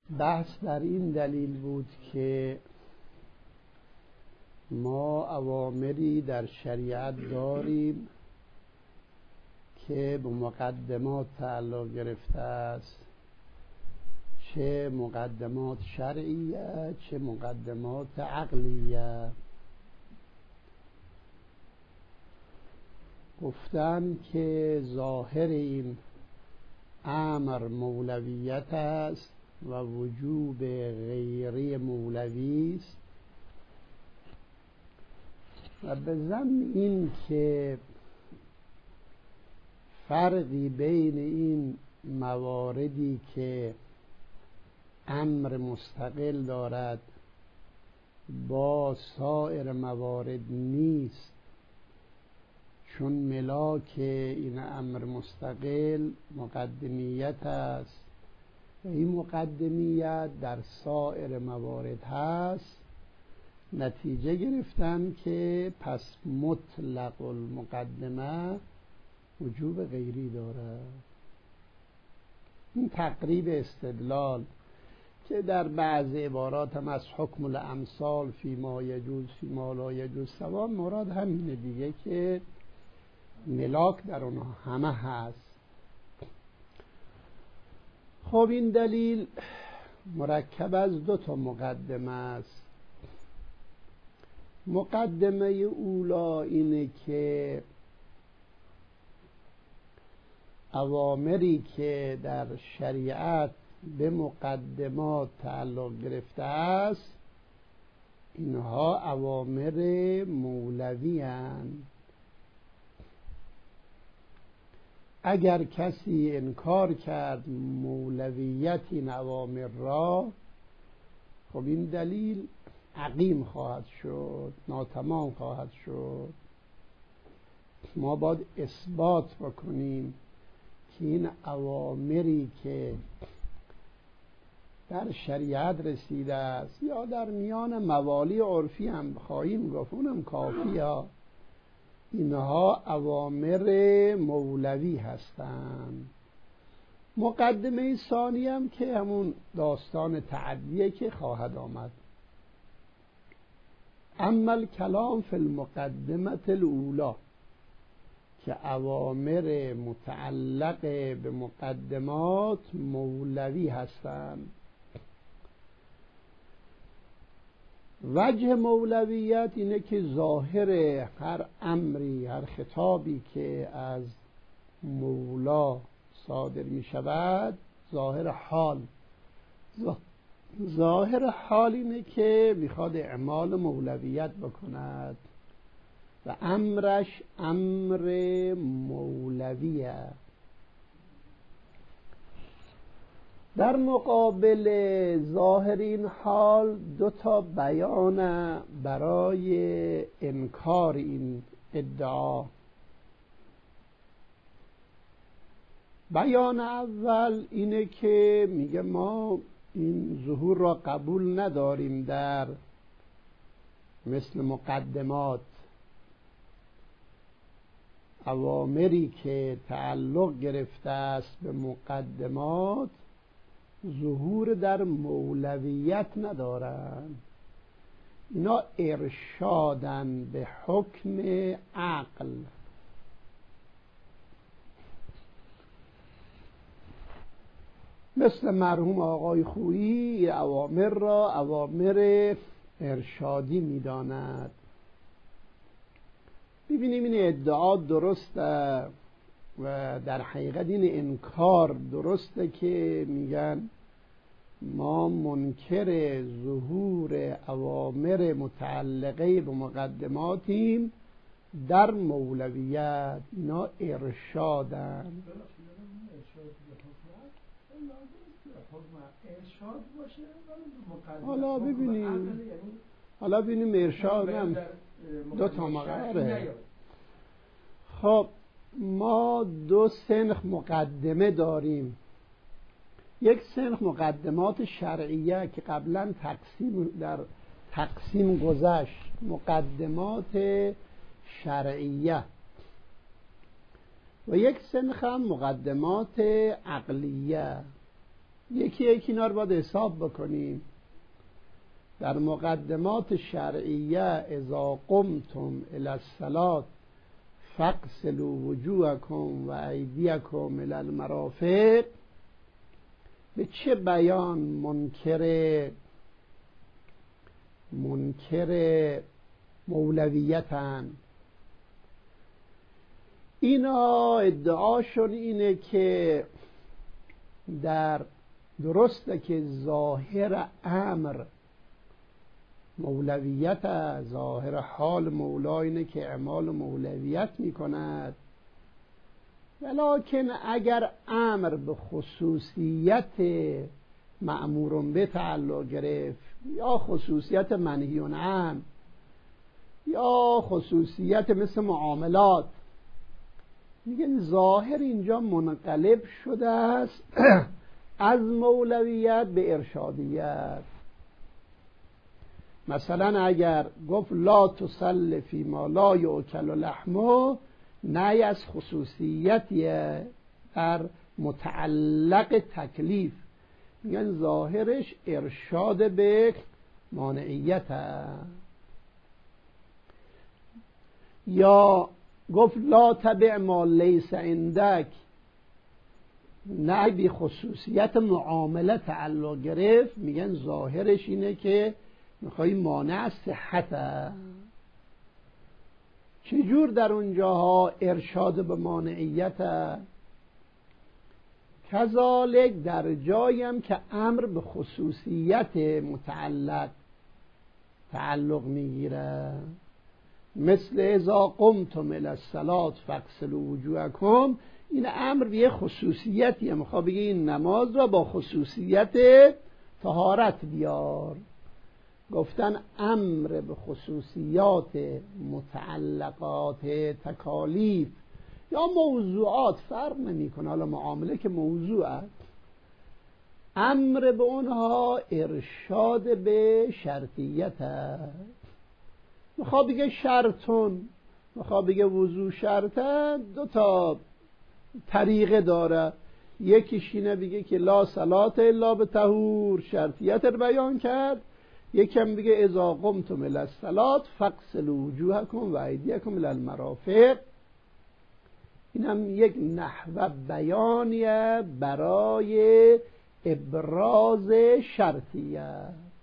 بحث بر این دلیل بود که ما اوامری در شریعت داریم که به مقدمات تعلق گرفته است، چه مقدمات شرعیه چه مقدمات عقلیه. گفتن که ظاهر این امر مولویت است و وجوب غیری مولوی است و به ضمن این که فرقی بین این مواردی که امر مستقل دارد با سایر موارد نیست، چون ملاک این امر مستقل مقدمیت است و این مقدمیت در سایر موارد هست. نتیجه گرفتن که پس مطلق المقدمه وجوب غیری دارد. این تقریب استدلال که در بعض عبارات هم از حکم الامثال فی ما یجوز فی ما لا یجوز سوا، مراد همینه دیگه که ملاک در اونها همه هست. خب این دلیل مرکب از 2 مقدمه است. مقدمه اولا اینه که اوامری که در شریعت به مقدمات تعلق گرفته است اینها اوامر مولوی هستند. اگر کسی انکار کرد مولویت این اوامر را، خب این دلیل عقیم خواهد شد، ناتمام خواهد شد. ما باید اثبات بکنیم که این اوامری که در شریعت رسیده است یا در میان موالی عرفی هم خواهیم گفت اونم کافیه، اینها اوامر مولوی هستند. مقدمه ثانی هم که همون داستان تعدیه که خواهد آمد. اما الکلام فی المقدمه الاولی، که اوامر متعلق به مقدمات مولوی هستند. وجه مولویت اینه که ظاهر هر امری، هر خطابی که از مولا صادر می شود، ظاهر حال اینه که میخواد اعمال مولویت بکند و امرش امر مولویه. در مقابل ظاهر این حال 2 بیان برای انکار این ادعا. بیان اول اینه که میگه ما این ظهور را قبول نداریم در مثل مقدمات. اوامری که تعلق گرفته است به مقدمات ظهور در مولویت ندارند. اینا ارشادن به حکم عقل. مثل مرحوم آقای خویی اوامر را اوامر ارشادی می‌داند. ببینیم این ادعا درسته و در حقیقت این انکار درسته که میگن ما منکر ظهور اوامر متعلقه به مقدماتیم در مولویت. اینا ارشادن. حالا ببینیم ارشاد هم 2 مقدمه. خب ما 2 سنخ مقدمه داریم. یک سنخ مقدمات شرعیه که قبلا در تقسیم گذشت، مقدمات شرعیه، و یک سنخ هم مقدمات عقلیه. یکی اینا رو باید حساب بکنیم. در مقدمات شرعیه اذا قمتم الی الصلاة فاغسلوا وجوهکم و ایدیکم الی المرافق به چه بیان منکر مولویتن؟ اینا ادعاشون اینه که درسته که ظاهر امر مولویت، ظاهر حال مولا اینه که اعمال مولویت میکند، ولکن اگر امر به خصوصیت مأمور به تعلق گرفت یا خصوصیت منهی عنه یا خصوصیت مثل معاملات، میگن ظاهر اینجا منقلب شده است از مولویت به ارشادیت. مثلا اگر گفت لا تصل فی ما لا یؤکل لحمه، نهی از خصوصیتیه در متعلق تکلیف، میگن ظاهرش ارشاد به مانعیت هست. یا گفت لا تبع ما لیس عندک، نه بی خصوصیت معامله تعلق گرفت، میگن ظاهرش اینه که میخوایی مانع از صحت هست. چجور در اونجاها ارشاد به مانعیت هست؟ کذالک در جایم که امر به خصوصیت متعلق تعلق میگیره، مثل اذا قمتم الی الصلاة فاغسلوا وجوهکم، این امر به خصوصیتیه، میخواد بگه این نماز را با خصوصیت طهارت بیار. گفتن امر به خصوصیات متعلقات تکالیف یا موضوعات فرق نمیکنه، حالا معامله که موضوع است، امر به اونها ارشاد به شرطیت است. میخواد بگه شرطون، میخواد بگه وضو شرطه، دو تا طریقه داره، یکیش اینه بگه که لا صلاة الا بطهور، شرطیت رو بیان کرد، یکم بگه اذا قمتم الی الصلاة فاغسلوا وجوهکم و ایدیکم الی المرافق. اینم یک نحو بیانیه برای ابراز شرطیه.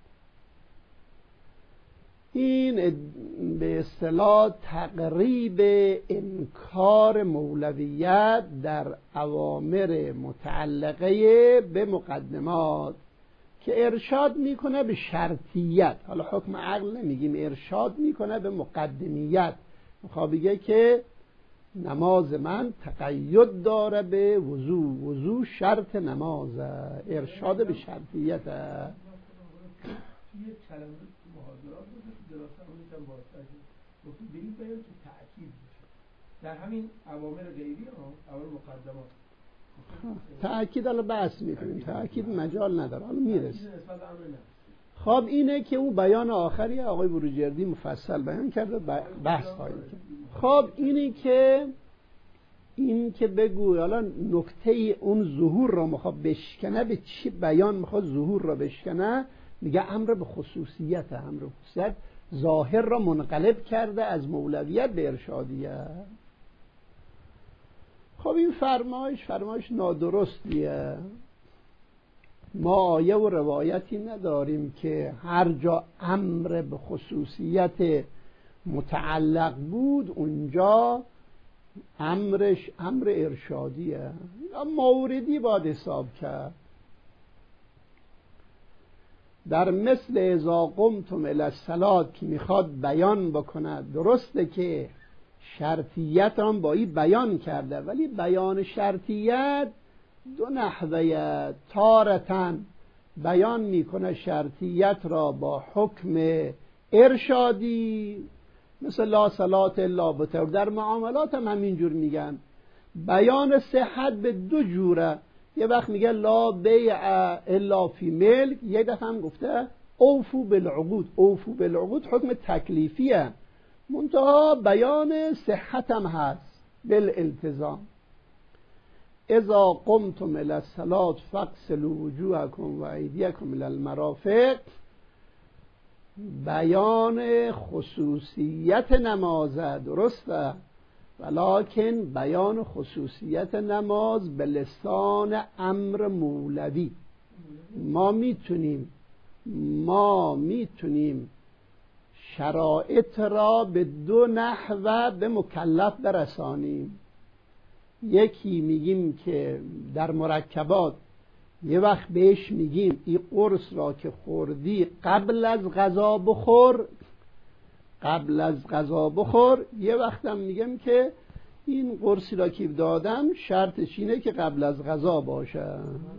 این به اصطلاح تقریب انکار مولویت در اوامر متعلقه به مقدمات که ارشاد میکنه به شرطیت، حالا حکم عقل نمیگیم، ارشاد میکنه به مقدمیت، میخواد بگه که نماز من تقید داره به وضو شرط نمازه، ارشاد به شرطیت. یه کلمه تو محاضرات بود دراسته همونیتم بازتر شد، گفتیم به این بیان که تأکید بشه در همین اوامر غیبی ها، اوامر مقدمات. تأکید الان بحث میکنیم، تأکید مجال نداره، حالا میرسه. خب اینه که اون بیان آخری آقای بروجردی مفصل بیان کرده، بحث خواهیم کرد. خب این که بگو حالا نکته اون ظهور را میخواد بشکنه، به چی بیان میخواد ظهور را بشکنه؟ میگه امر به خصوصیت، امر به خصوصیت ظاهر را منقلب کرده از مولویت به ارشادیت. خب این فرمایش نادرستیه. ما آیه و روایتی نداریم که هر جا امر به خصوصیت متعلق بود اونجا امرش امر ارشادیه، موردی باید حساب کرد. در مثل اذا قمتم الی الصلاة که میخواد بیان بکنه، درسته که شرطیت هم با این بیان کرده، ولی بیان شرطیت دو نحوه، تارتن بیان میکنه شرطیت را با حکم ارشادی، مثل لا صلاة الا بطهور. در معاملات هم همینجور میگن بیان صحت به دو جوره، یه وقت میگه لا بیع الا فی ملک، یه دفعه هم گفته اوفو بالعقود. اوفو بالعقود حکم تکلیفیه، منتها بیان صحت هم هست بالالتزام. اذا قمتم الی الصلاة فاغسلوا وجوهکم و ایدیکم الی المرافق بیان خصوصیت نمازه، درسته، ولکن بیان خصوصیت نماز به لسان امر مولوی. ما میتونیم شرایط را به دو نحو به مکلف برسانیم. یکی میگیم که در مرکبات یه وقت بهش میگیم این قرص را که خوردی قبل از غذا بخور، یه وقت هم میگم که این قرصی را که دادم شرطش اینه که قبل از غذا باشه.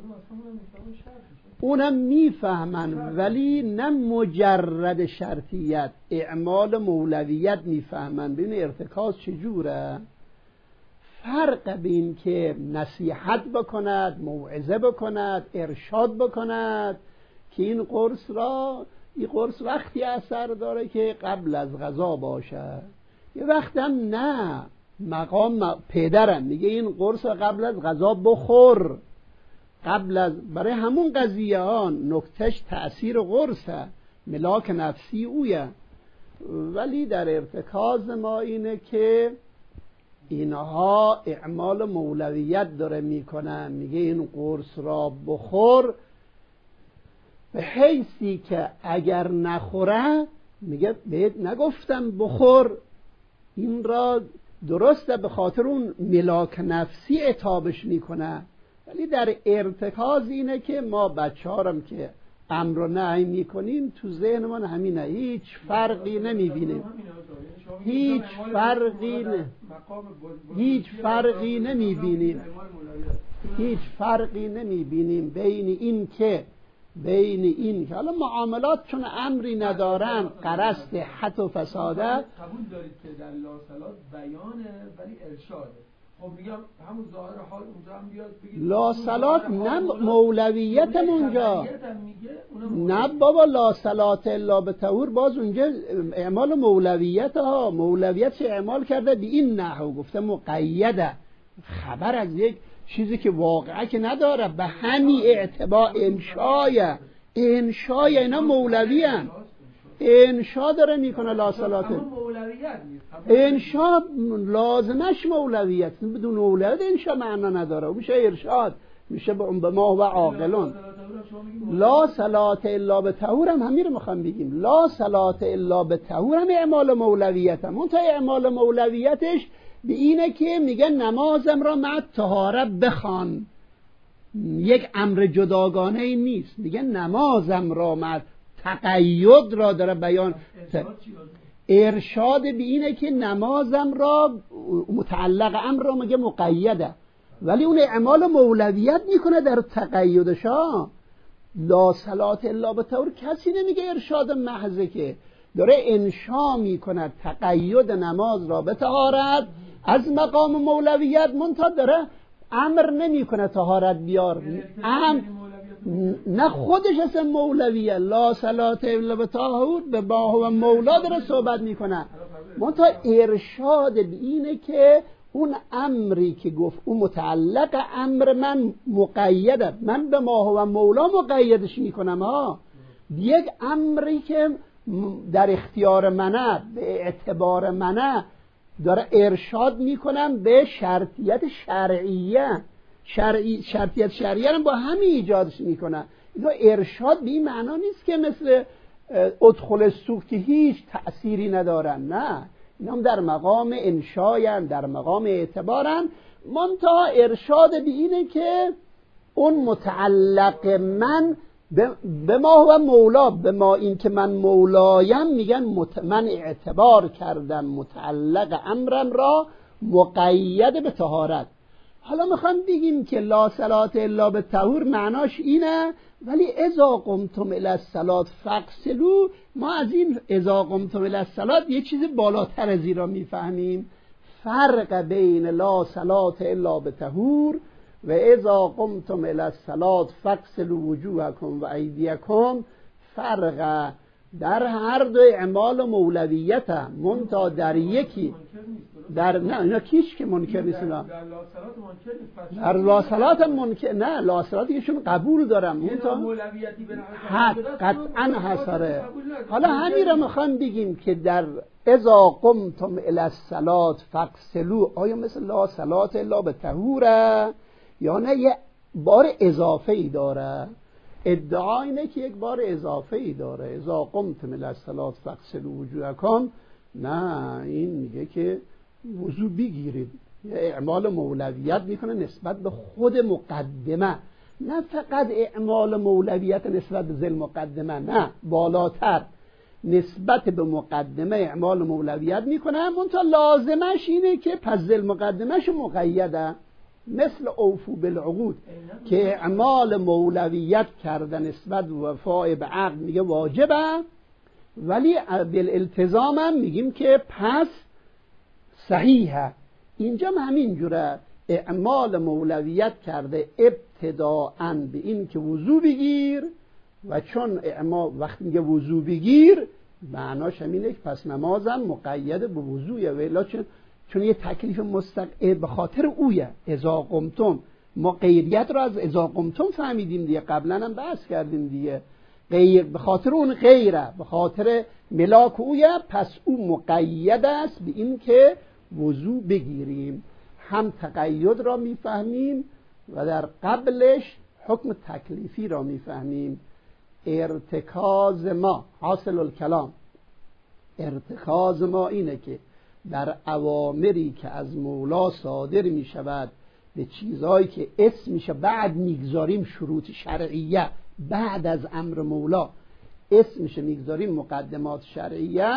اونم میفهمن، ولی نه مجرد شرطیت، اعمال مولویت میفهمن. ببین ارتکاز چجوره؟ فرق بین که نصیحت بکند، موعظه بکند، ارشاد بکند که این قرص وقتی اثر داره که قبل از غذا باشه، یه وقت هم نه، مقام پدرم میگه این قرص قبل از غذا بخور، برای همون قضیه ها نکتش تأثیر قرصه، ملاک نفسی اویه. ولی در ارتکاز ما اینه که اینها اعمال مولویت داره میکنن، میگه این قرص را بخور، به حیثی که اگر نخوره میگه بهت نگفتم بخور. این را درسته به خاطر اون ملاک نفسی عتابش میکنه، ولی در ارتکاز اینه که ما بچه هارم که امر و نهی میکنیم تو ذهنمان همینه، هیچ فرقی نمیبینیم، هیچ فرقی نمیبینیم بین این که حالا معاملات چون امری ندارن غرض صحت و فساده. قبول دارید که در لاصلات بیانه ولی ارشاده. خب میگم همون ظاهر حال اونجا هم بیاد بگید لاصلات نه مولویت اونجا، نه بابا لاصلات الا به طهور، باز اونجا اعمال مولویت ها، مولویت اعمال کرده به این نحو، گفته مقیده، خبر از یک چیزی که واقعه که نداره، به همین اعتبار انشای اینا مولوی هم انشا داره میکنه. لاصلات انشا لازمش مولویت، بدون مولویت انشا معنا نداره، میشه ارشاد، میشه به ما و عاقلون. لا صلات الا به طهور هم همین رو میخوام بگیم، لا صلات الا به طهور هم اعمال مولویت هم. اون تا اعمال مولویتش به اینه که میگه نمازم را مع طهارت بخوان، یک امر جداگانه ای نیست، میگه نمازم را مع تقید را داره بیان. ارشاد به اینه که نمازم را متعلق امر را میگه مقیده، ولی اون اعمال مولویت میکنه در تقیدش ها. لا صلات الا به طهور کسی نمیگه ارشاد محضه، که داره انشا میکنه تقید نماز را به طهارت از مقام مولویت، منتها داره امر نمیکنه طهارت بیار، نه خودش اسم مولویه. لا صلات الا به طهور به با و مولا داره صحبت میکنه، منتها ارشاد به اینه که اون امری که گفت اون متعلق امر من مقیده، من به ما و مولا مقیدش میکنم ها. یک امری که در اختیار منه، به اعتبار منه، داره ارشاد میکنم به شرطیت شرعیه، شرطیت شرعیه رو با همین ایجادش میکنه. اینا ارشاد به این معنا نیست که مثل ادخل السوق که هیچ تأثیری ندارن، نه، اینا هم در مقام انشاین، در مقام اعتبارن، منتها ارشاد به اینه که اون متعلق من به ما و مولا، به ما این که من مولایم، میگن من اعتبار کردم متعلق امرم را مقید به طهارت. حالا میخوام بگیم که لا صلات الا به طهور معناش اینه، ولی اذا قمتم الی الصلاة فاغسلوا، ما از این اذا قمتم الی الصلاة یه چیز بالاتر از این را میفهمیم. فرق بین لا صلات الا به طهور و اذا قمتم الی الصلاة فاغسلوا وجوهکم و ایدیکم فرق در هر دو اعمال مولویت هم منتها در یکی در نه اینا کیش که منکر نیست، در لاصلات منکر نیست، در لاصلات منکر نه، لاصلات ایشون قبول دارم منتها مولویتی به قطعا حسره. حالا همین رو میخوام بگیم که در اذا قمتم الی الصلاة فاغسلوا، آیا مثل لا صلاة الا بطهوره یا نه یه بار اضافه ای داره؟ ادعا اینه که یک بار اضافه ای داره. اذا قمتم الی الصلاة فاغسلوا وجوهکم، نه این میگه که وضو بگیرید، یه اعمال مولویت میکنه نسبت به خود مقدمه، نه فقط اعمال مولویت نسبت به ذل مقدمه، نه بالاتر نسبت به مقدمه اعمال مولویت میکنه، منتها لازمش اینه که پس ذل مقدمهش مقیده، مثل اوفو بالعقود که اعمال مولویت کرده نسبت به وفای به عقد میگه واجبه، ولی بالالتزام هم میگیم که پس صحیحه. اینجا همین جوره، اعمال مولویت کرده ابتداءً به این که وضو بگیر، و چون وقتی میگه وضو بگیر معناش همینه که پس نمازم مقید به وضویه، ولی چون یه تکلیف مستقل به خاطر اویه. اذا قمتم، ما غیریت رو از اذا قمتم فهمیدیم دیگه، قبلا هم بحث کردیم دیگه، غیر به خاطر اون غیره، به خاطر ملاک اویه، پس او مقید است به این که وضو بگیریم. هم تقید را میفهمیم و در قبلش حکم تکلیفی را میفهمیم. ارتکاز ما، حاصل الکلام، ارتکاز ما اینه که در اوامری که از مولا صادر می شود به چیزهایی که اسم میشه بعد میگذاریم شروط شرعیه، بعد از امر مولا اسم میشه میگذاریم مقدمات شرعیه.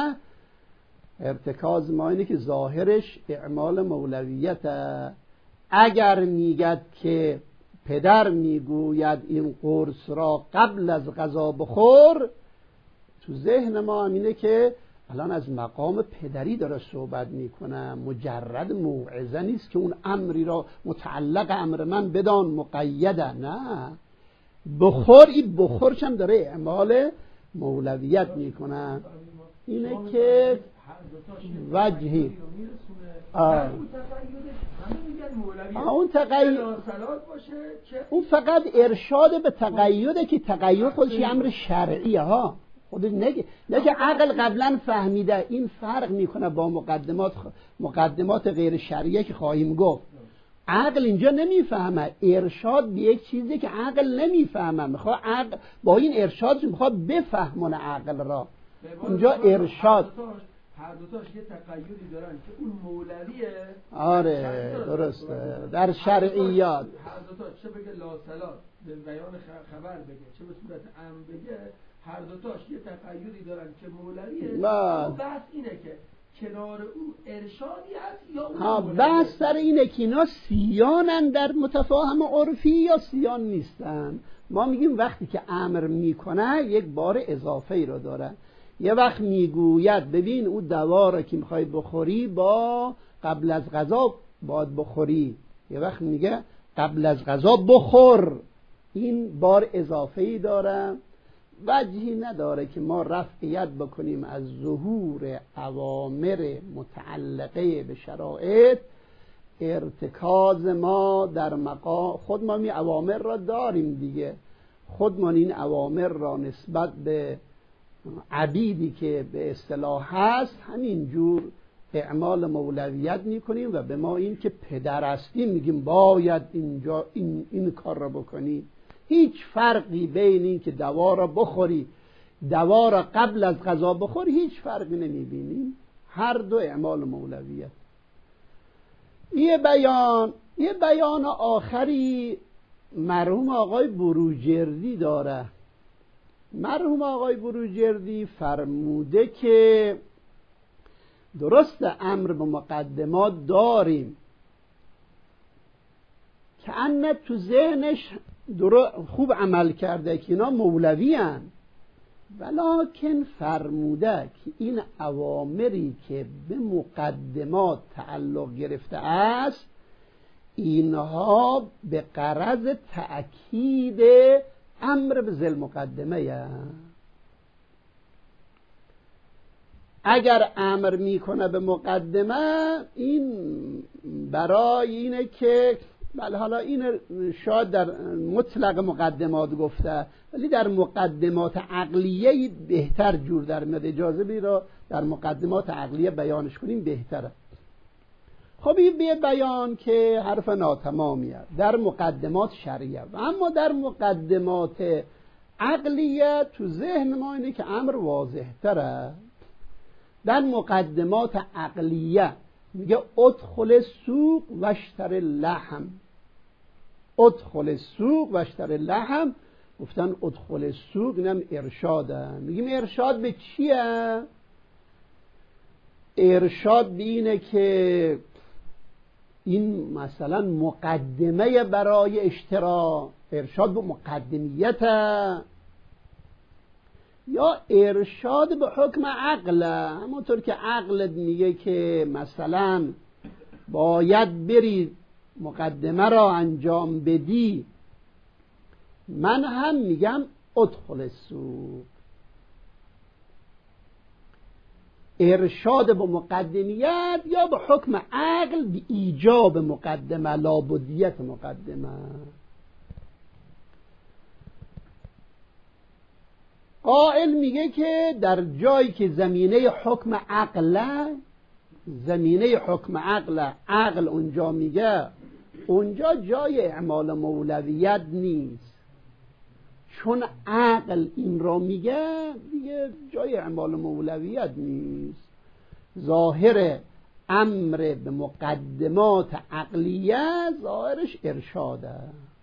ارتکاز ما اینه که ظاهرش اعمال مولویته. اگر میگد که پدر میگوید این قرص را قبل از غذا بخور، تو ذهن ما هم اینه که الان از مقام پدری داره صحبت میکنه، مجرد موعظه نیست که اون امری را متعلق امر من بدان مقیده، نه بخور، این بخورش هم داره اعمال مولویت میکنه. اینه که وجهی اون تقید، اون فقط ارشاد به تقیده که تقید خودش امر شرعیه ها، خودش نه که عقل قبلا فهمیده. این فرق میکنه با مقدمات غیر شرعیه که خواهیم گفت. عقل اینجا نمیفهمه، ارشاد به یک چیزی که عقل نمیفهمه، میخواد عقل با این ارشادش میخواد بفهمونه عقل را. اینجا ارشاد هر دوتاش یه تقییدی دارن که اون مولویه. آره درسته، در شرعیات هر دوتا چه بگه لا صلات به بیان خبر بگه، چه به صورت امر بگه، هر دوتاش یه تقییدی دارن که مولویه. بحث اینه که کنار او ارشادی هست یا اون بحث سر اینه که اینا سیانن در متفاهم عرفی یا سیان نیستن. ما میگیم وقتی که امر میکنه یک بار اضافه ای رو داره. یه وقت میگوید ببین اون دوا رو که میخوای بخوری با قبل از غذا باید بخوری، یه وقت میگه قبل از غذا بخور، این بار اضافه ای داره. وجهی نداره که ما رفعیت بکنیم از ظهور اوامر متعلقه به شرایط. ارتکاز ما در مقام خود ما می اوامر را داریم دیگه، خودمان این اوامر را نسبت به عبیدی که به اصطلاح هست همینجور اعمال مولویت میکنیم و به ما این که پدر هستیم میگیم باید اینجا این کار را بکنی. هیچ فرقی بین این که دوا را بخوری، دوا را قبل از غذا بخوری، هیچ فرقی نمیبینیم، هر دو اعمال مولویت. یه بیان آخری مرحوم آقای بروجردی داره. مرحوم آقای بروجردی فرموده که درست امر به مقدمات داریم که انه تو ذهنش خوب عمل کرده که اینا مولوی هن، ولکن فرموده که این اوامری که به مقدمات تعلق گرفته است اینها به غرض تأکید امر به ذل مقدمه اگر امر میکنه به مقدمه، این برای اینه که بله، حالا این شاید در مطلق مقدمات گفته، ولی در مقدمات عقلیه بهتر جور در میاد. اجازه بدید را در مقدمات عقلیه بیانش کنیم بهتره. خب این به بیان که حرف ناتمامیه در مقدمات شرعیه، و اما در مقدمات عقلیه تو ذهن ما اینه که امر واضح تره. در مقدمات عقلیه میگه ادخل السوق واشتر اللحم. ادخل السوق واشتر اللحم، گفتن ادخل السوق، اینم ارشاده. میگیم ارشاد به چیه؟ ارشاد به اینه که این مثلا مقدمه برای اشترا، ارشاد به مقدمیت، یا ارشاد به حکم عقل. همونطور که عقلت میگه که مثلا باید بری مقدمه را انجام بدی، من هم میگم ادخل السوق. ارشاد به مقدمیت یا به حکم عقل به ایجاب مقدمه، لابدیت مقدمه. قائل میگه که در جایی که زمینه حکم عقل اونجا میگه، اونجا جای اعمال مولویت نیست، چون عقل این را میگه دیگه جای اعمال مولویت نیست. ظاهر امر به مقدمات عقلیه ظاهرش ارشاده،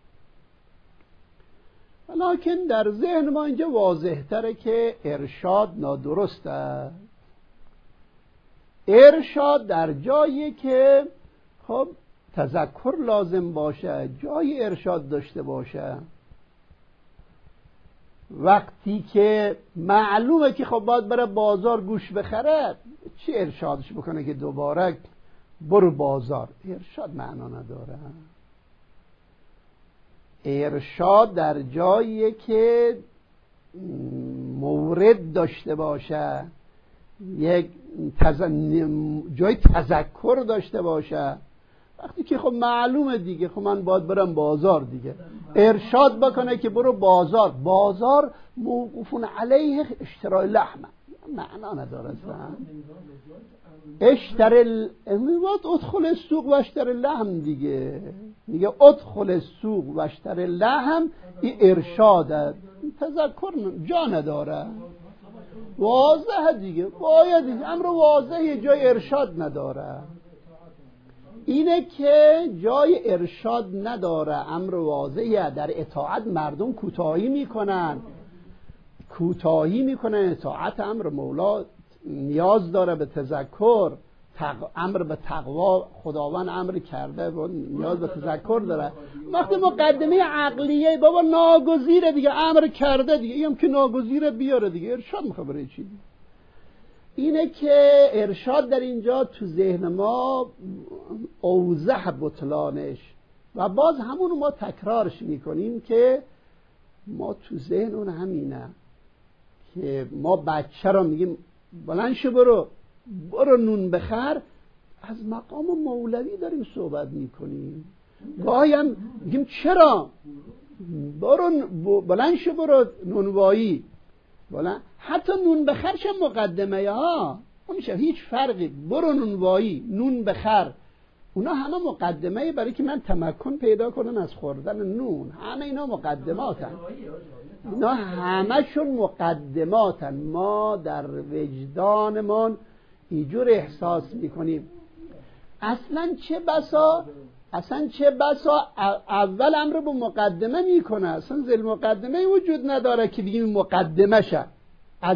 لکن در ذهن ما اینجا واضح تره که ارشاد نادرسته. ارشاد در جایی که خب تذکر لازم باشه، جای ارشاد داشته باشه. وقتی که معلومه که خب باید بره بازار گوش بخره، چی ارشادش بکنه که دوباره برو بازار؟ ارشاد معنا نداره. ارشاد در جایی که مورد داشته باشه، یک جای تذکر داشته باشه. وقتی که خب معلومه دیگه، خب من باید برم بازار دیگه، ارشاد بکنه که برو بازار. بازار موقوفون علیه اشترای لحمه، معنا نداره اصلا. ادخل السوق و اشتر اللحم دیگه، میگه ادخل السوق و اشتر اللحم، این ارشاده، تذکر جا نداره. واضحه دیگه، باید امر واضحه، جای ارشاد نداره. اینه که جای ارشاد نداره، امر واضحه. در اطاعت مردم کوتاهی میکنن، اطاعت امر مولا نیاز داره به تذکر. امر به تقوا خداوند امر کرده و نیاز به تذکر داره. وقتی مقدمه عقلیه بابا ناگزیره دیگه، امر کرده دیگه، اینم که ناگزیره بیاره دیگه، ارشاد میخواد چی دیگه. اینه که ارشاد در اینجا تو ذهن ما اوضح بطلانش، و باز همونو ما تکرارش میکنیم که ما تو ذهن اون همینه که ما بچه را میگیم بلند شو برو نون بخر، از مقام مولوی داریم صحبت میکنیم. گاهی هم میگیم چرا بلند شو برو نونوایی، حتی نون بخرش هم مقدمه ها، اونشه هیچ فرقی. برو نونوایی، نون بخر، اونا همه مقدمه برای که من تمکن پیدا کنم از خوردن نون. همه اینا مقدماتن، اینا همشون مقدماتن. ما در وجدانمون اینجور احساس میکنیم. اصلا چه بسا اول امر به مقدمه میکنه، اصلا ذل مقدمه وجود نداره که بگیم مقدمه شه. از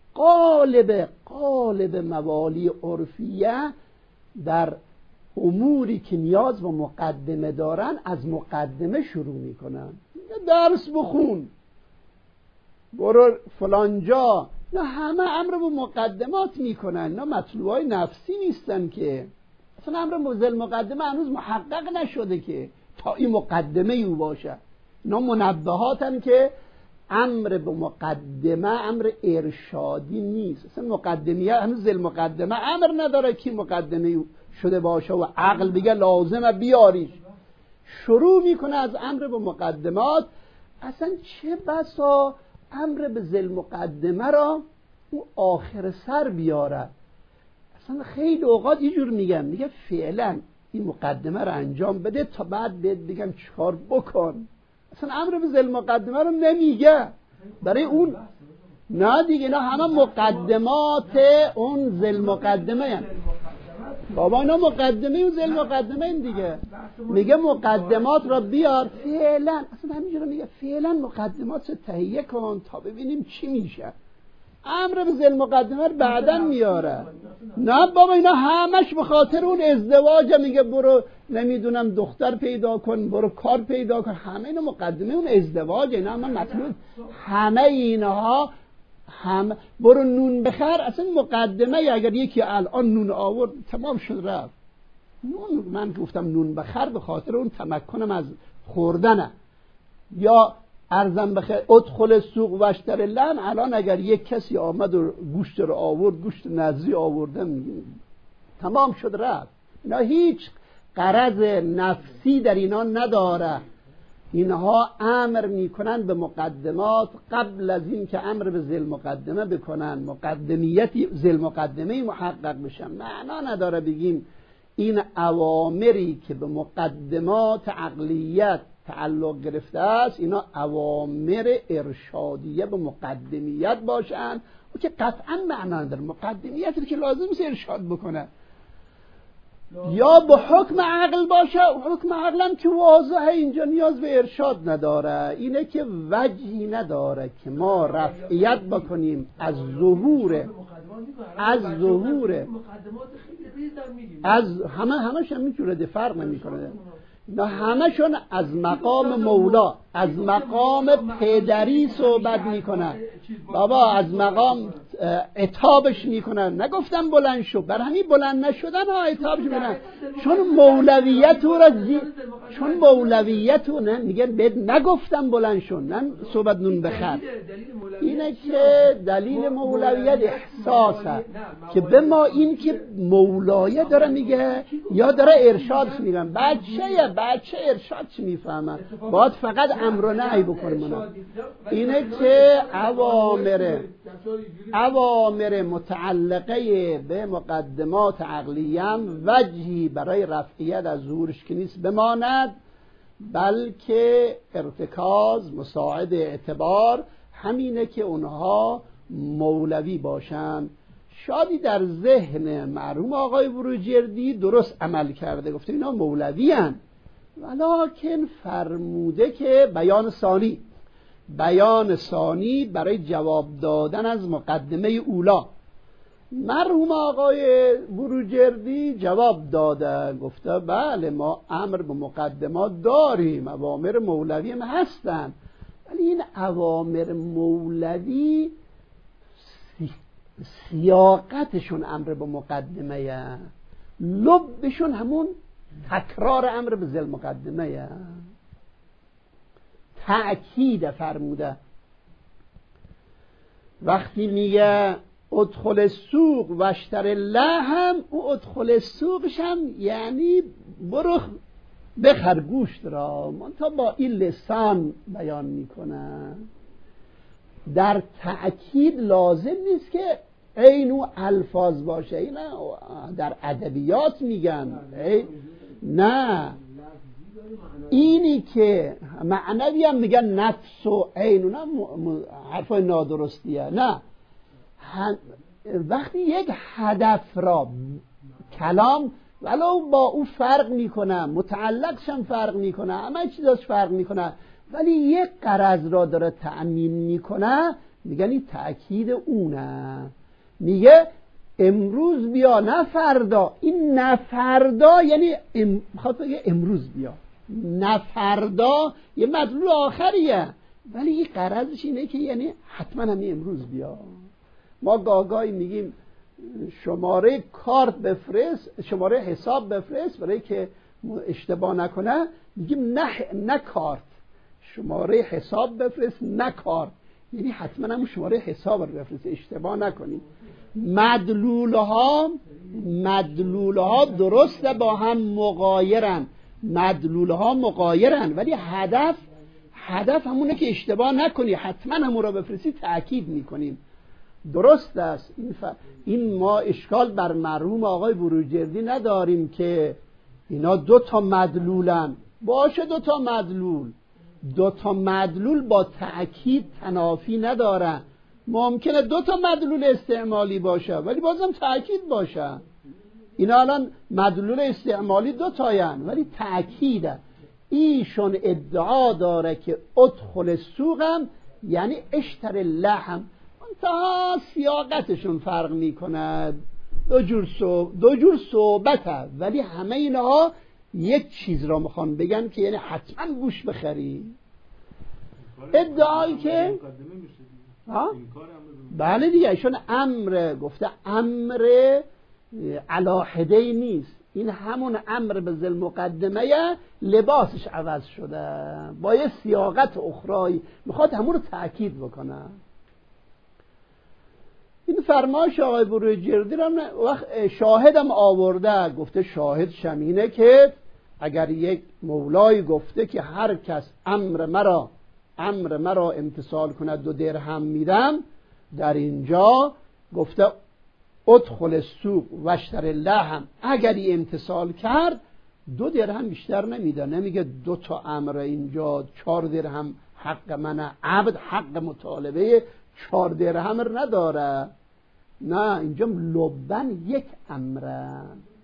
قالب موالی عرفیه در اموری که نیاز به مقدمه دارن از مقدمه شروع میکنن. درس بخون، برو فلانجا، نه همه امر به مقدمات میکنن. نه مطلوبای نفسی نیستن که، اصلا امر ذل مقدمه هنوز محقق نشده که تا این مقدمه او باشه. اینا منبهاتن که امر به مقدمه امر ارشادی نیست. اصلا مقدمیه هنوز ذل مقدمه امر نداره که مقدمه شده باشه و عقل بگه لازمه بیاریش. شروع میکنه از امر به مقدمات. اصلا چه بسا امر به ذل مقدمه را او آخر سر بیاره. اصلا خیلی اوقات یه جور میگه فعلا این مقدمه رو انجام بده تا بعد بهت بگم چیکار بکن. اصلا امر به ذل مقدمه رو نمیگه برای اون. نه دیگه، اینا همه مقدمات اون ذل مقدمه هست. بابا اینا مقدمه اون ذل مقدمه این دیگه. میگه مقدمات را بیار فعلا. اصلا همینجوری میگه فعلا مقدمات رو تهیه کن تا ببینیم چی میشه. امر به ذل مقدمه رو بعداً میاره. نه بابا اینا همش به خاطر اون ازدواج. میگه برو نمیدونم دختر پیدا کن، برو کار پیدا کن. همه اینا مقدمه اون ازدواج. اینا هم مطلوب همه اینها هم برو نون بخر. اصلا مقدمه اگر یکی الان نون آورد تمام شد رفت. نون من گفتم نون بخر به خاطر اون تمکنم از خوردنه. یا ارزم بخیر ادخل سوق و اشتر لحم. الان اگر یک کسی آمد و گوشت رو آورد، گوشت نظری آورده، تمام شد رفت. اینا هیچ غرض نفسی در اینا نداره. اینها امر میکنن به مقدمات قبل از این که امر به ذل مقدمه بکنن. مقدمیتی ذل مقدمه محقق بشن. معنا نداره بگیم این اوامری که به مقدمات عقلیت تعلق گرفته است اینا اوامر ارشادیه به مقدمیت باشن و که قطعا معنا نداره. مقدمیتی که لازم است ارشاد بکنه یا به حکم عقل باشه. حکم عقل هم که واضحه اینجا نیاز به ارشاد نداره. اینه که وجهی نداره که ما رفعیت بکنیم از ظهور از همش هم میتونه فرق نمیکنه. نه همشون از مقام مولا، از مقام پدری صحبت میکنن. بابا از مقام عتابش میکنن. نگفتم بلند شو، بر همین بلند نشدن ها عتابش میکنن. چون مولویت رو چون مولویت رو میگن بهت نگفتم بلند شو، نه صحبت نون بخر. اینه که دلیل مولویت احساسه که به ما این که مولایه داره میگه یا داره ارشادش میگن. بچه ارشاد چی میفهمن؟ باید فقط امر و نهی بکنیم. اینه که اوامر متعلقه به مقدمات عقلیم وجهی برای رفعیت از ظهورش که نیست بماند، بلکه ارتکاز مساعد اعتبار همینه که اونها مولوی باشن. شادی در ذهن مرحوم آقای بروجردی درست عمل کرده، گفته اینا مولوی هن، ولکن فرموده که بیان ثانی برای جواب دادن از مقدمه اولا. مرحوم آقای بروجردی جواب داده، گفته بله ما امر به مقدمات داریم، اوامر مولوی هم هستن، ولی این اوامر مولوی سیاقتشون امر به مقدمه، لبشون همون تکرار امر به ذل مقدمه، تأکید فرموده. وقتی میگه ادخل سوق و اشتر لحم، او ادخل سوقش هم یعنی برو بخر گوشت را، منتها با این لسان بیان میکنه. در تأکید لازم نیست که عین الفاظ باشه. اینا در ادبیات میگن نه، اینی که معنوی هم میگن نفس و عین، اونا حرفای نادرستیه. نه، وقتی یک هدف را کلام ولو با او فرق میکنه، متعلقش هم فرق میکنه، همه چیزاش فرق میکنه، ولی یک غرض را داره تأمین میکنه، میگن این تأکید اونه. میگه امروز بیا نه فردا. این نه فردا یعنی میخواد بگه امروز بیا، نه فردا یه مدلول آخریه، ولی این غرضش اینه که یعنی حتما همین امروز بیا. ما گاهی میگیم شماره کارت بفرست، شماره حساب بفرست، برای که اشتباه نکنه میگیم نه کارت، شماره حساب بفرست نه کارت. یعنی حتما هم شماره حساب رو بفرسته، اشتباه نکنید. مدلولها درسته با هم مغایرن، ولی هدف همونه که اشتباه نکنی، حتما همون رو بفرستی، تأکید میکنیم درست است. این ما اشکال بر مرحوم آقای بروجردی نداریم که اینا 2 تا مدلولن، باشه 2 تا مدلول با تأکید تنافی ندارن. ممکنه 2 تا مدلول استعمالی باشه ولی بازم تأکید باشه. اینا الان مدلول استعمالی 2 تاین ولی تأکیده. ایشون ادعا داره که ادخل السوقم یعنی اشتر اللحم، منتها سیاقتشون فرق میکند، دو جور صحبته، ولی همه اینها یک چیز را میخوان بگن که یعنی حتما گوش بخری. ادعایی که بله دیگه، ایشون امر گفته، امر علاهده نیست، این همون امر به ذل مقدمه، لباسش عوض شده با یه سیاقت اخرایی، میخواد همون رو تأکید بکنه. این فرمایش آقای بروجردی را وقت شاهدم آورده، گفته شاهد شمینه که اگر یک مولای گفته که هر کس امر مرا امتثال کند 2 درهم میدم، در اینجا گفته ادخل السوق واشتر اللحم، اگر این امتثال کرد 2 درهم بیشتر نمیده، نمیگه 2 تا امر اینجا 4 درهم حق منه، عبد حق مطالبه 4 درهم نداره، نه اینجا لبن 1 امره.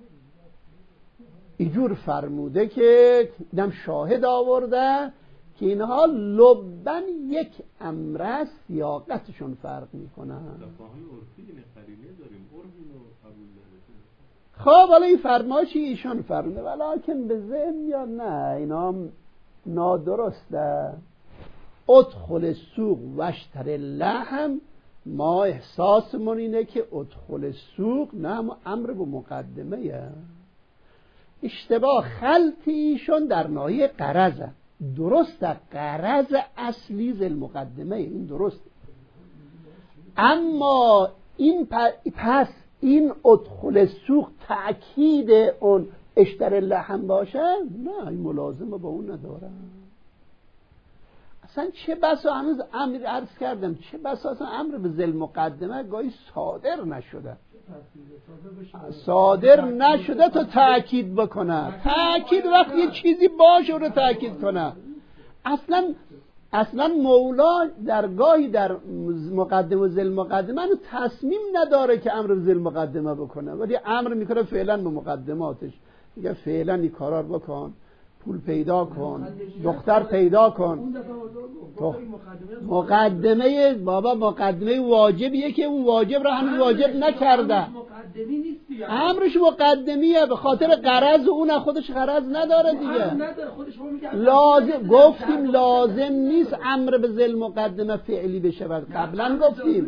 اینجور فرموده که اینم شاهد آورده که اینها لبن 1 امره، سیاقتشون فرق میکنه. خب حالا این فرمایشی ایشان فرموده ولیکن به ذهن میاد نه اینا نادرسته. ادخل السوق واشتر اللحم، ما احساسمون اینه که ادخل السوق نه امر به مقدمه، اشتباه خلط ایشون در ناحیه قرضه. درسته قرض اصلی ذل مقدمه، این درسته، اما این پس این ادخل السوق تأکید اون اشتر اللحم باشه، نه این ملازمه با اون نداره. اصلا چه بسا هنوز امر عرض کردم، چه بسا اصلا امر به ذل مقدمه گاهی صادر نشده تا تأکید بکنه. تأکید وقتی یه چیزی باشه اون رو تأکید کنه. اصلا مولا در گاهی در مقدمه و ذل مقدمه تصمیم نداره که امر به ذل مقدمه بکنه، ولی امر میکنه فعلا به مقدماتش، میگه فعلا این کارا رو بکن، پول پیدا کن، دختر پیدا کن. مقدمه بابا مقدمه واجبیه که اون واجب را هنوز واجب نکرده، امرش مقدمیه، به خاطر قرض اون خودش قرض نداره دیگه. گفتیم لازم نیست امر به ذل مقدمه فعلی بشه، قبلا گفتیم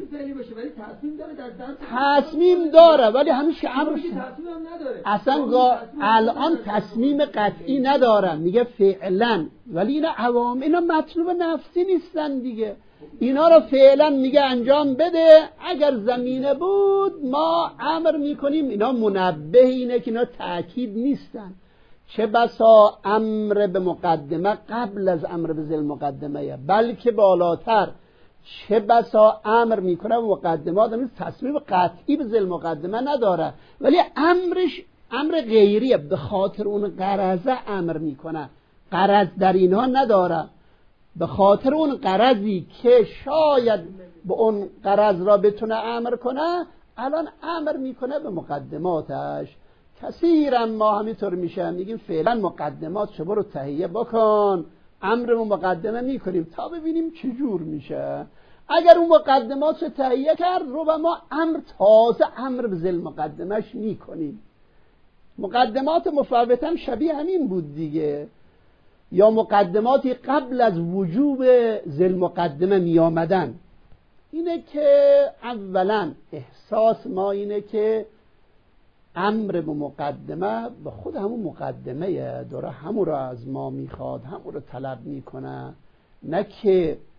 تصمیم داره ولی همیشه امرش اصلا الان تصمیم قطعی نداره، میگه فعلا، ولی اینا مطلوب نفسی نیستن دیگه، اینا رو فعلا میگه انجام بده، اگر زمینه بود ما امر میکنیم. اینا منبه اینه که اینا تأکید نیستن، چه بسا امر به مقدمه قبل از امر به ذل مقدمه، بلکه بالاتر، چه بسا امر میکنه به مقدمات تصمیم قطعی به ذل مقدمه نداره، ولی امر غیریه، به خاطر اون قرضه امر میکنه، قرض در اینها نداره، به خاطر اون قرضی که شاید به اون قرض را بتونه امر کنه، الان امر میکنه به مقدماتش. کثیرا ما همینطور میشه، میگیم فعلا مقدمات شما رو تهیه بکن، امر رو مقدمه میکنیم تا ببینیم چه جور میشه. اگر اون مقدمات رو تهیه کرد رو به ما تازه امر به ذل مقدمش میکنیم. مقدمات مفوتم شبیه همین بود دیگه، یا مقدماتی قبل از وجوب ذل مقدمه می آمدن. اینه که اولا احساس ما اینه که امر به مقدمه به خود همون مقدمه داره همون رو از ما میخواد، همون رو طلب میکنه، نه که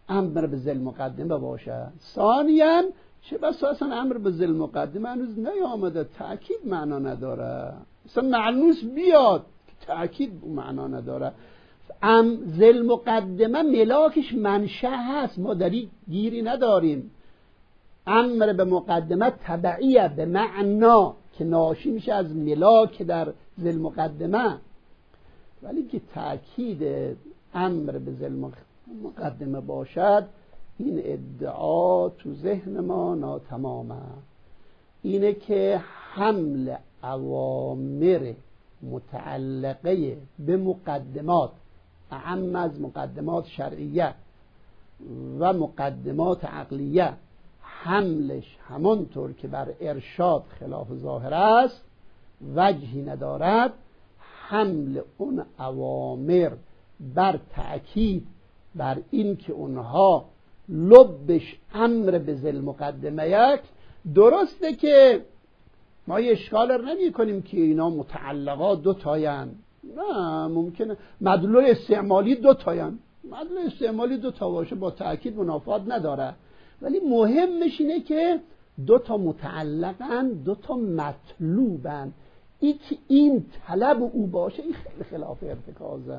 امر به ذل مقدمه باشه. ثانیاً چه بسا اصلا امر به ذل مقدمه هنوز نیامده، تأکید معنا نداره، اصلا معنوس بیاد تأکید معنا نداره. ذل مقدمه ملاکش منشأ هست، ما داری گیری نداریم. امر به مقدمه تبعیه به معنا که ناشی میشه از ملاک در ذل مقدمه، ولی که تأکید امر به ذل مقدمه باشد، این ادعا تو ذهن ما ناتمامه. اینه که حمل اوامر متعلقه به مقدمات، اهم از مقدمات شرعیه و مقدمات عقلیه، حملش همانطور که بر ارشاد خلاف ظاهر است وجهی ندارد. حمل اون اوامر بر تأکید بر این که اونها لبش امر به ذل مقدمه یک، درسته که ما اشکال رو نمی کنیم که اینا متعلقات دو تاین، نه ممکنه مدلول استعمالی دو تاین، مدلول استعمالی دو تا باشه با تأکید منافات نداره، ولی مهمش اینه که دو تا متعلقن، دو تا مطلوبن. این طلب او باشه این خیلی خلاف ارتکازه.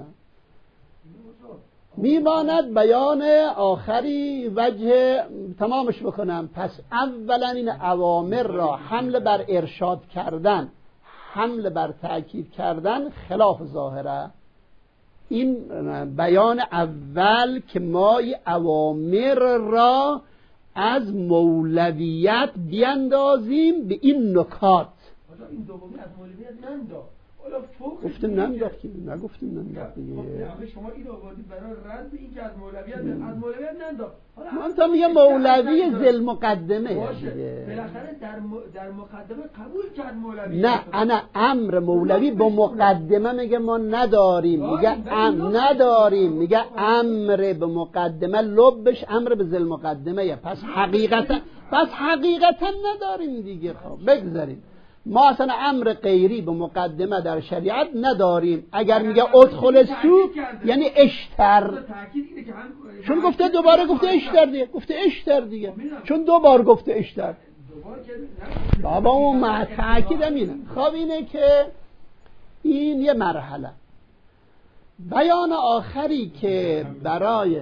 میماند بیان آخری وجه تمامش بکنم. پس اولا این اوامر را حمل بر ارشاد کردن، حمل بر تأکید کردن خلاف ظاهره. این بیان اول که ما اوامر را از مولویت بیندازیم به این نکات. این دومی از مولویت ننداخت، گفتیم ننداخت که نگفتیم ننداخت دیگه. شما این آوردید برای رد به این که از مولویت ننداخت. من تا میگم مولوی ذل مقدمه باشه، بالاخره در مقدمه قبول کرد مولوی. نه انا امر مولوی با مقدمه میگه ما نداریم، میگه نداریم، میگه امر به مقدمه لبش امر به ذل مقدمه. پس حقیقتا نداریم دیگه. خب بگذاریم، ما اصلا امر غیری به مقدمه در شریعت نداریم. اگر میگه ادخل السوق یعنی اشتر، چون گفته دوباره گفته اشتر دیگه، گفته اشتر دیگه، چون دو بار گفته اشتر. بابا اون تأکید همینه. خب اینه که این یه مرحله. بیان آخری که برای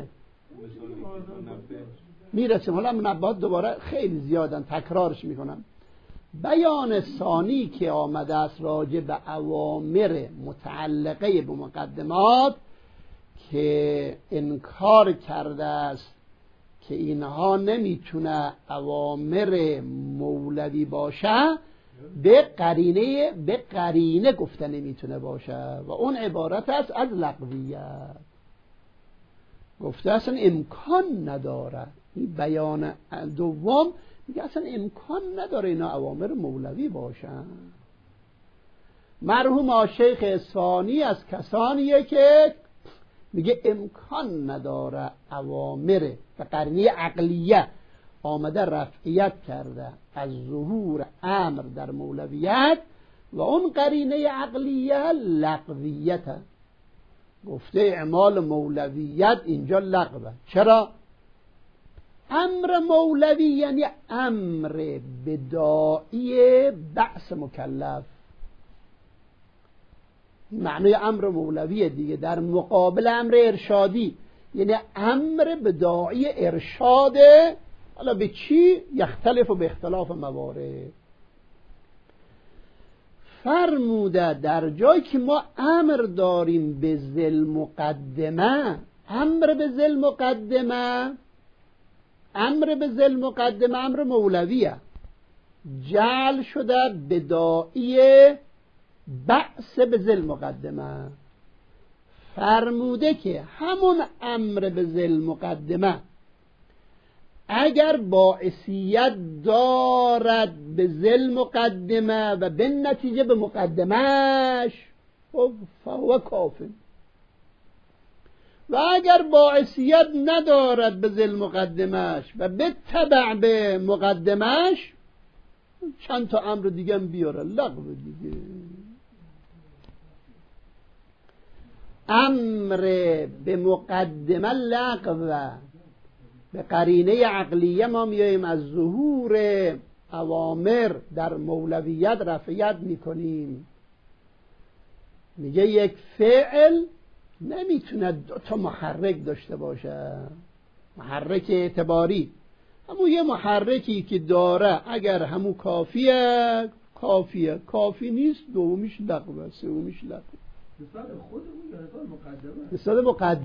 میرسیم، حالا منبهات دوباره خیلی زیادن تکرارش میکنم. بیان ثانی که آمده است راجع به اوامر متعلقه به مقدمات که انکار کرده است که اینها نمیتونه اوامر مولوی باشه، به قرینه گفته نمیتونه باشه و اون عبارت است از لغویت. گفته اصلا امکان نداره. این بیان دوم میگه اصلا امکان نداره اینا اوامر مولوی باشن. مرحوم شیخ اصفهانی از کسانیه که میگه امکان نداره اوامر و قرینه عقلیه آمده رفعیت کرده از ظهور امر در مولویت و اون قرینه عقلیه لغویت. گفته اعمال مولویت اینجا لغوه. چرا؟ امر مولوی یعنی امر بداعی بعث مکلف. معنی امر مولوی دیگه در مقابل امر ارشادی، یعنی امر بداعی ارشاده. حالا به چی؟ یختلف و به اختلاف موارد. فرموده در جایی که ما امر داریم به ذل مقدمه، امر به ذل مقدمه، امر به ذل مقدمه امر مولویه، جعل شده بداعی بعث به ذل مقدمه. فرموده که همون امر به ذل مقدمه اگر باعثیت دارد به ذل مقدمه و به نتیجه به مقدمش فهو کافر، و اگر باعثیت ندارد به ذل مقدمش و به تبع به مقدمش، چند تا امر دیگه هم بیاره لغو دیگه. امر به مقدمه لغو، به قرینه عقلیه ما میاییم از ظهور اوامر در مولویت رفعیت میکنیم. میگه یک فعل نمیتونه دو تا محرک داشته باشه، محرک اعتباری. همون یه محرکی که داره اگر همون کافیه کافیه، کافی نیست دومیش لغوه، سومیش لغوه. نسبت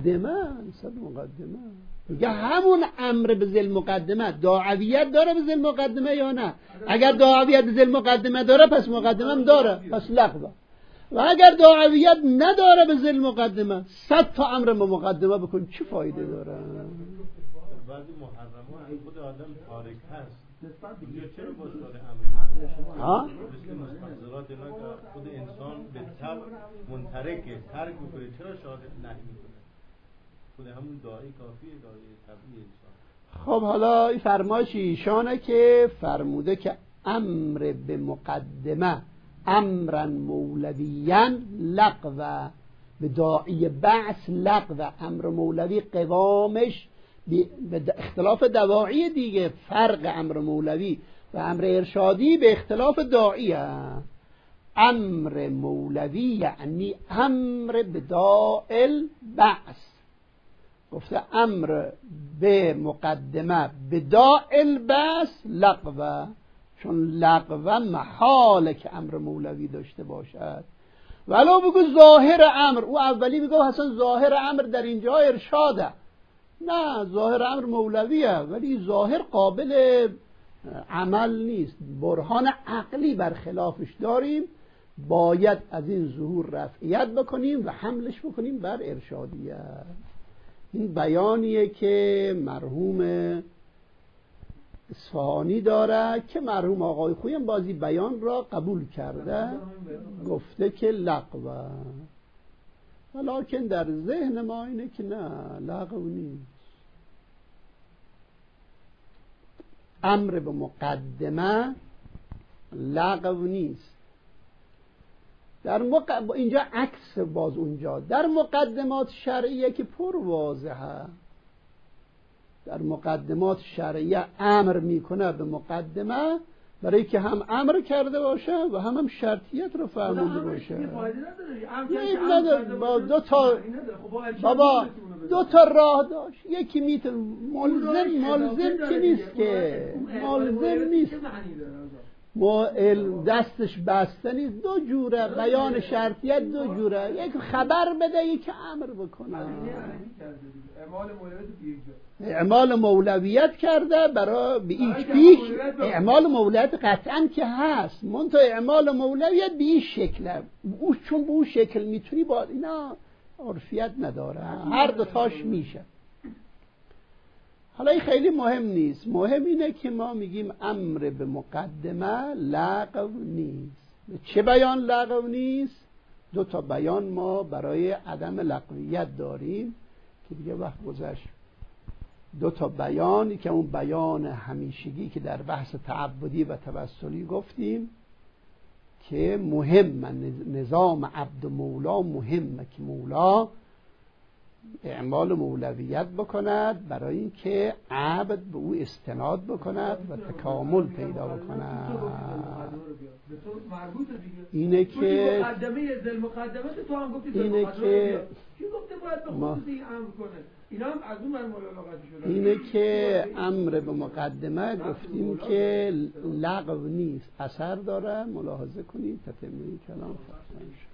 مقدمه میگه همون امر به ذیل مقدمه داعویت داره به ذیل مقدمه یا نه؟ اگر داعویت به ذیل مقدمه داره پس مقدمه هم داره، پس لغوه. و اگر داعویت نداره به ذیل مقدمه 100 تا امر به مقدمه بکن چه فایده داره؟ بعضی محرمات خود آدم تارک هست دیگه چرا باز داره امر ها؟ مثل مستحضرات اینا که خود انسان به طبع منترکه، ترک میکنه، چرا شاهد نهی میکنه؟ خود همون داعی کافیه، داعی طبیعی انسان. خب حالا این فرمایش ایشانه که فرموده که امر به مقدمه امرا مولویاً لغو، به داعی بعث لغو. امر مولوی قوامش به اختلاف دواعی دیگه، فرق امر مولوی و امر ارشادی به اختلاف داعی هست. امر مولوی یعنی امر به داعی بعث. گفته امر به مقدمه به داعی بعث لغو، چون لغو محاله که امر مولوی داشته باشد. ولو بگو ظاهر امر، او اولی بگو حسن ظاهر امر در اینجا ارشاده، نه ظاهر امر مولویه ولی ظاهر قابل عمل نیست، برهان عقلی برخلافش داریم، باید از این ظهور رفعیت بکنیم و حملش بکنیم بر ارشادیت. این بیانیه که مرحوم اصفهانی داره که مرحوم آقای خویم بازی بیان را قبول کرده، گفته که لغوه. ولیکن در ذهن ما اینه که نه، لغو نیست. امر به مقدمه لغو نیست. در اینجا عکس باز اونجا در مقدمات شرعیه که پر واضحه. در مقدمات شرعیه امر میکنه به مقدمه برای که هم امر کرده باشه و هم شرطیت رو فرموده باشه. با دو تا راه داشت. یکی میتونه ملزم که نیست، که ملزم نیست، دستش بسته نیست. دو جوره بیان شرطیت، دو جوره، یک خبر بده یک امر بکنه. اعمال مولویت کرده برای به این پیش. اعمال مولویت قطعا که هست، منتها اعمال مولویت به این شکله، چون به اون شکل میتونی با اینا عرفیت نداره، هر دوتاش میشه. حالا این خیلی مهم نیست، مهم اینه که ما میگیم امر به مقدمه لغو نیست. چه بیان لغو نیست؟ دو تا بیان ما برای عدم لغویت داریم که دیگه وقت گذشت. دو تا بیانی که اون بیان همیشگی که در بحث تعبدی و توسلی گفتیم که مهمه، نظام عبد و مولا مهمه که مولا اعمال مولویت بکند برای اینکه عبد به او استناد بکند و تکامل پیدا بکند. اینه که تو هم گفتی اینه که کی گفته باید به خصوصی امر کنه؟ اینا هم از اون ملاقات شده. اینه که امر به مقدمه گفتیم که لغو نیست، اثر داره. ملاحظه کنید تتمه کلام فرسان شد.